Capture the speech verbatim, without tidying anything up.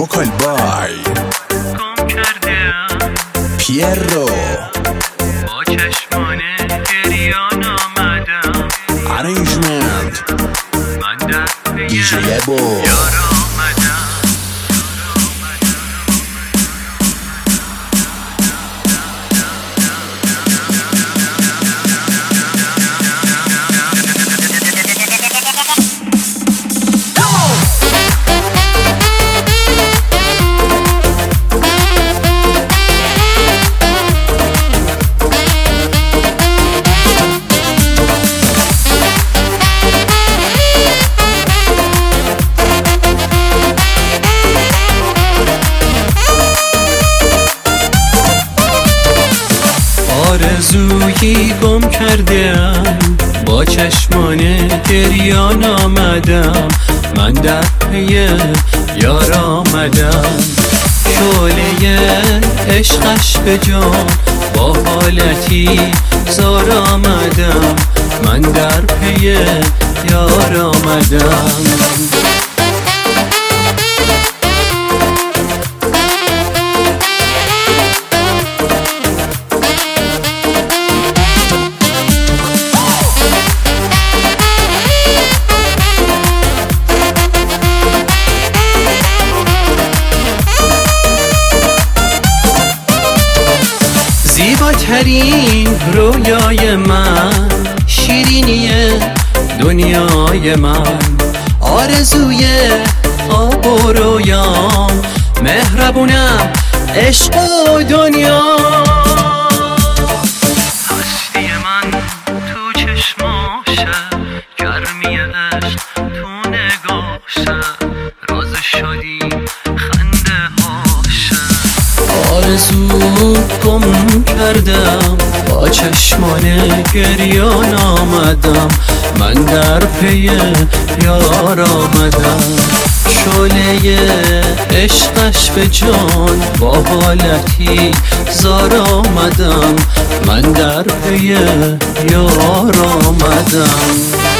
وکال بای گم کردم پیرو با چشمان گریان آمدم ارنجمنت من در پی دیجی بو یار آمدم آرزویی گم کردم با چشمان گریان آمدم من در پی یار آمدم شعله عشقش به جان با حالتی زار آمدم من در پی یار آمدم زیباترین رویای من شیرینی دنیای من آرزوی آب و رویام مهربونم عشق و دنیا هستی من تو چشماشه گرمی عشق تو نگاشه راز شادی خنده هاشه آرزو گم کردم با چشمان گریان آمدم من در پی یار آمدم شعله عشقش به جان با حالتی زار آمدم من در پی یار آمدم